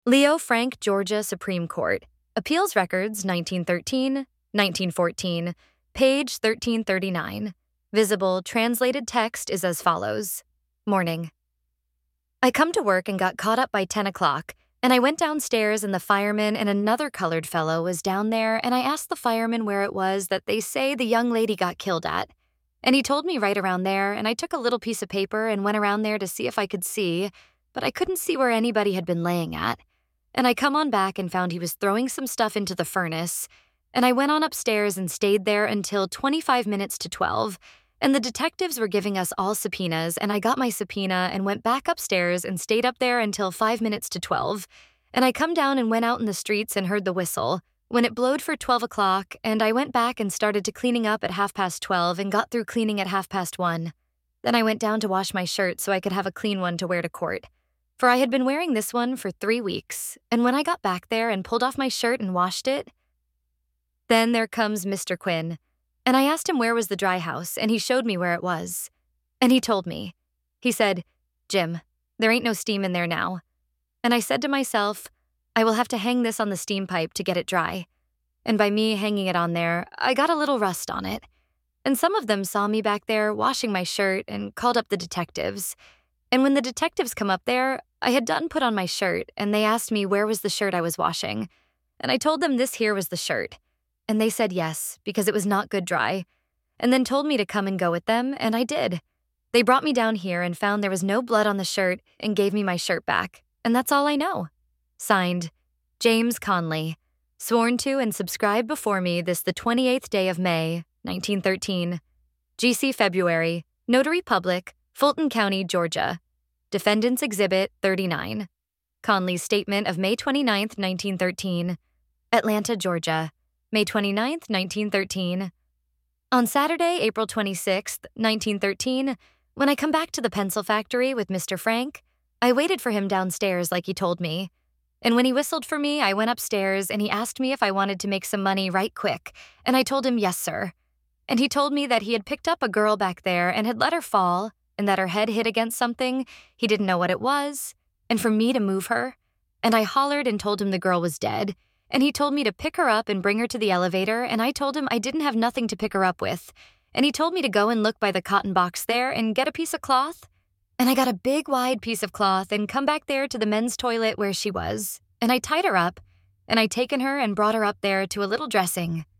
Leo Frank, Georgia Supreme Court. Appeals Records 1913, 1914, page 1339. Visible translated text is as follows. Morning. I come to work and got caught up by 10 o'clock, and I went downstairs and the fireman and another colored fellow was down there, and I asked the fireman where it was that they say the young lady got killed at. And he told me right around there, and I took a little piece of paper and went around there to see if I could see, but I couldn't see where anybody had been laying at. And I come on back and found he was throwing some stuff into the furnace, and I went on upstairs and stayed there until 25 minutes to 12, and the detectives were giving us all subpoenas, and I got my subpoena and went back upstairs and stayed up there until 5 minutes to 12, and I come down and went out in the streets and heard the whistle, when it blowed for 12 o'clock, and I went back and started to cleaning up at 12:30 and got through cleaning at 1:30. Then I went down to wash my shirt so I could have a clean one to wear to court. For I had been wearing this one for 3 weeks, and when I got back there and pulled off my shirt and washed it, then there comes Mr. Quinn, and I asked him where was the dry house, and he showed me where it was. And he told me. He said, "Jim, there ain't no steam in there now." And I said to myself, I will have to hang this on the steam pipe to get it dry. And by me hanging it on there, I got a little rust on it. And some of them saw me back there washing my shirt and called up the detectives. And when the detectives come up there, I had done put on my shirt, and they asked me where was the shirt I was washing. And I told them this here was the shirt. And they said yes, because it was not good dry, and then told me to come and go with them, and I did. They brought me down here and found there was no blood on the shirt and gave me my shirt back, and that's all I know. Signed, James Conley. Sworn to and subscribed before me this the 28th day of May, 1913. GC February, Notary Public, Fulton County, Georgia. Defendant's Exhibit 39. Conley's Statement of May 29th, 1913. Atlanta, Georgia. May 29th, 1913. On Saturday, April 26th, 1913, when I come back to the pencil factory with Mr. Frank, I waited for him downstairs like he told me. And when he whistled for me, I went upstairs and he asked me if I wanted to make some money right quick, and I told him yes, sir. And he told me that he had picked up a girl back there and had let her fall, and that her head hit against something, he didn't know what it was, and for me to move her. And I hollered and told him the girl was dead, and he told me to pick her up and bring her to the elevator, and I told him I didn't have nothing to pick her up with. And he told me to go and look by the cotton box there and get a piece of cloth. And I got a big, wide piece of cloth and come back there to the men's toilet where she was. And I tied her up, and I taken her and brought her up there to a little dressing.